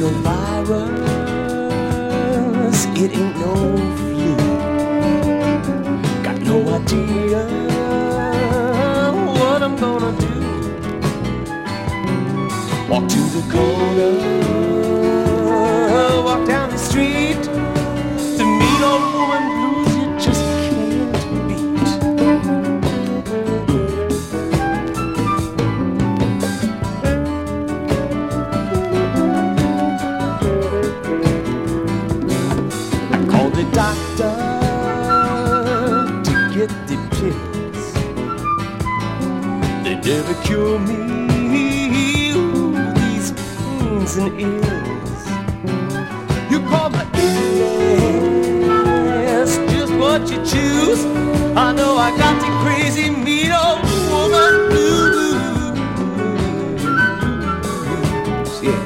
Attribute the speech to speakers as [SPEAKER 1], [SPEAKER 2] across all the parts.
[SPEAKER 1] no virus, it ain't no flu. Got no idea what I'm gonna do. Walk to the corner, walk down the street to meet old woman blues you just can't beat. I called the doctor to get the pills. They never cure me and ills. You call my illness just what you choose. I know I got the crazy mean old woman blues. Yeah.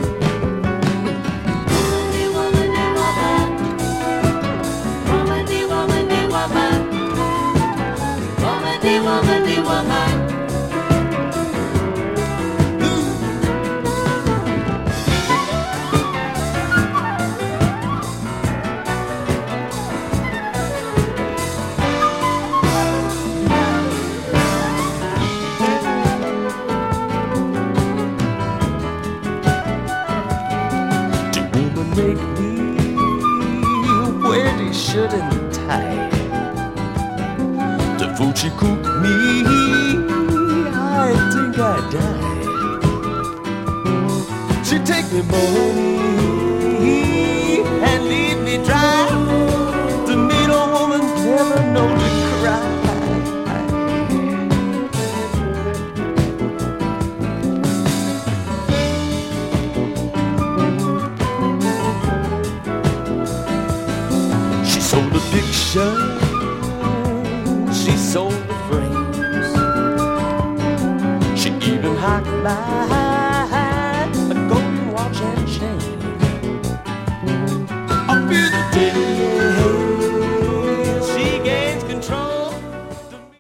[SPEAKER 1] Make me wear the shirt and the tie. The food she cooked me, I think I die. She take me money and leave me dry. The mean old woman never know to cry. Sold the picture, she sold the frames. She even hacked my